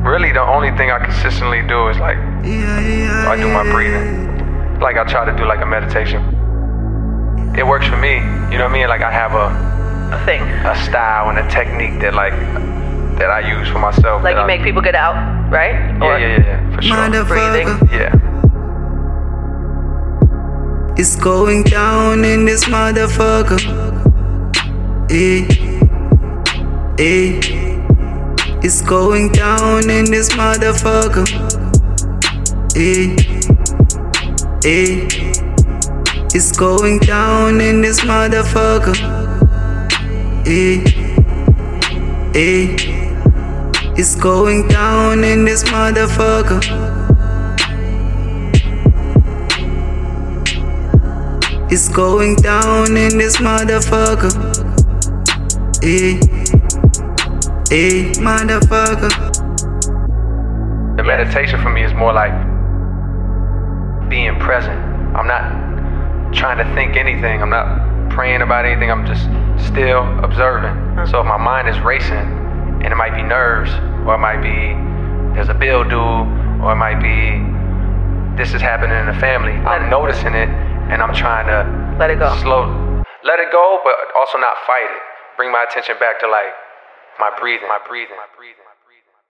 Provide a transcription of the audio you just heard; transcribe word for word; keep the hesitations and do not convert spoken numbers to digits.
Really, the only thing I consistently do is like, I do my breathing. Like I try to do like a meditation. It works for me, you know what I mean? Like I have a, A thing. a style and a technique that like, that I use for myself. Like you I, make people get out, right? Yeah, Or yeah, yeah, yeah, for sure. breathing. Yeah. It's going down in this motherfucker. Eh, eh. It's going down in this motherfucker. Eh, eh. It's going down in this motherfucker. Eh, eh. It's going down in this motherfucker. It's going down in this motherfucker. Eh, eh, motherfucker. The meditation for me is more like being present. I'm not trying to think anything. I'm not praying about anything. I'm just still observing. So if my mind is racing, and it might be nerves, or it might be there's a bill due, or it might be this is happening in the family. I'm noticing it, and I'm trying to Let it go. slow, let it go, but also not fight it. Bring my attention back to like my breathing, my breathing, my breathing.